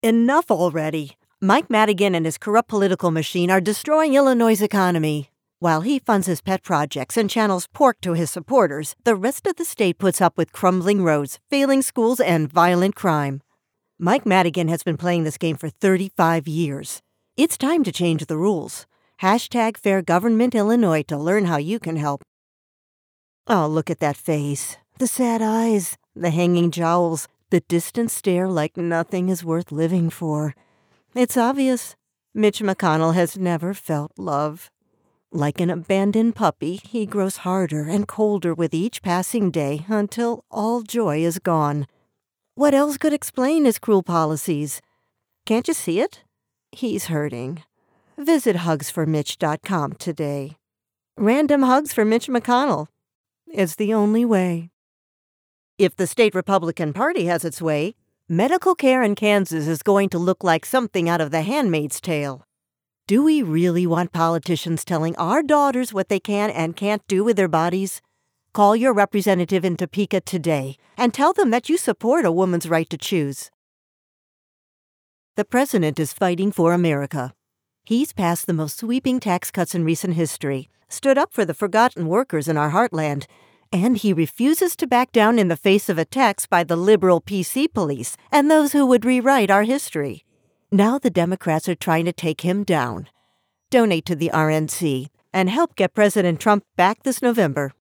Enough already. Mike Madigan and his corrupt political machine are destroying Illinois' economy. While he funds his pet projects and channels pork to his supporters, the rest of the state puts up with crumbling roads, failing schools, and violent crime. Mike Madigan has been playing this game for 35 years. It's time to change the rules. Hashtag Fair Government Illinois to learn how you can help. Oh, look at that face. The sad eyes, the hanging jowls, the distant stare like nothing is worth living for. It's obvious. Mitch McConnell has never felt love. Like an abandoned puppy, he grows harder and colder with each passing day until all joy is gone. What else could explain his cruel policies? Can't you see it? He's hurting. Visit hugsformitch.com today. Random hugs for Mitch McConnell. It's the only way. If the state Republican Party has its way, medical care in Kansas is going to look like something out of The Handmaid's Tale. Do we really want politicians telling our daughters what they can and can't do with their bodies? Call your representative in Topeka today and tell them that you support a woman's right to choose. The president is fighting for America. He's passed the most sweeping tax cuts in recent history, stood up for the forgotten workers in our heartland, and he refuses to back down in the face of attacks by the liberal PC police and those who would rewrite our history. Now the Democrats are trying to take him down. Donate to the RNC and help get President Trump back this November.